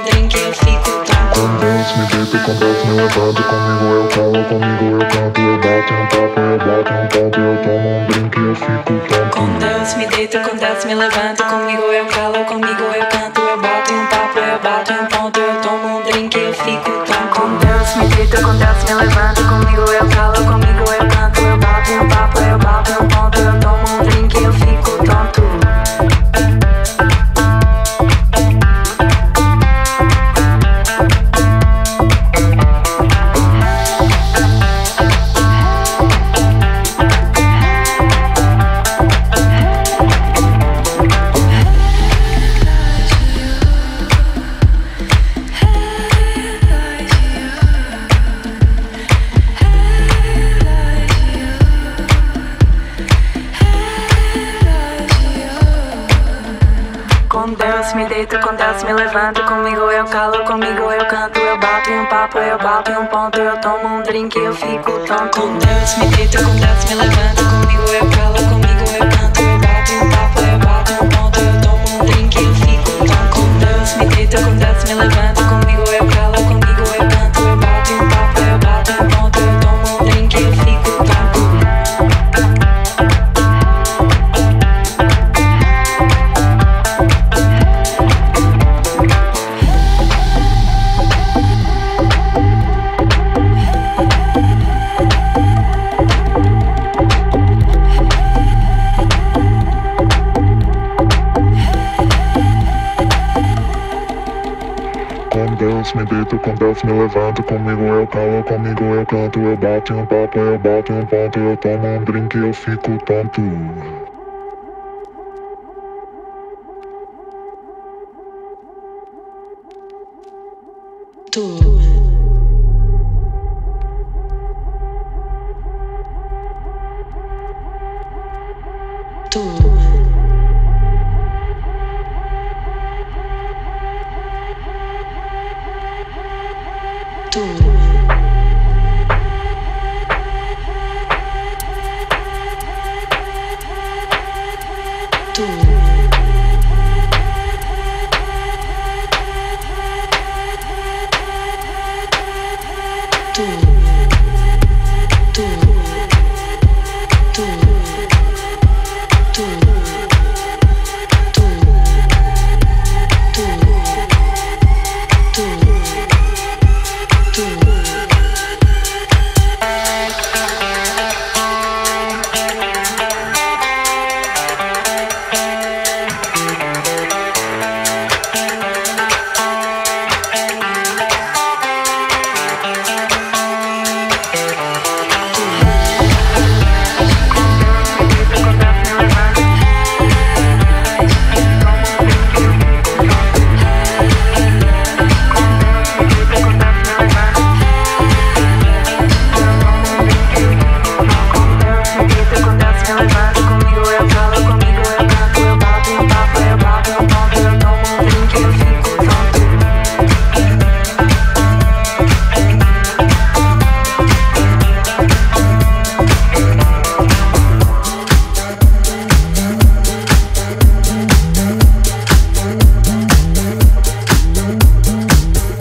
drink eu fico tonto. Com Deus me deito, com Deus me levanto. Comigo eu calo, comigo eu canto. Eu bato um papo, eu bato um ponto. Eu tomo um drink eu fico tonto. Com Deus me deito, com Deus me levanto. Comigo eu calo, comigo eu canto. Eu bato um papo, eu bato um ponto. Eu tomo um drink eu fico tonto. Com Deus me deito, com Deus me levanto. Comigo eu calo, comigo eu canto. Eu bato um papo, eu bato um ponto. Eu tomo um drink eu fico tonto. Com Deus me deito, com Deus me levanto. Comigo eu calo, comigo eu canto. Eu bato em um papo, eu bato em um ponto. Eu tomo um drink, eu fico tonto. Com Deus me deito, com Deus me levanto. Comigo eu calo, comigo eu canto. Eu bato em um papo, eu bato em um ponto. Eu tomo um drink, eu fico tonto. Com Deus me deito, com Deus me levanto. Comigo eu calo, comigo eu canto. Eu bato em um papo, eu bato em um ponto. Eu tomo um drink, eu fico tonto. Com Deus me deito, com Deus me levanto. Comigo eu calo, comigo eu canto. Eu bato em um papo, eu bato em um ponto. Eu tomo um drink eu fico tonto. Tu. Tu.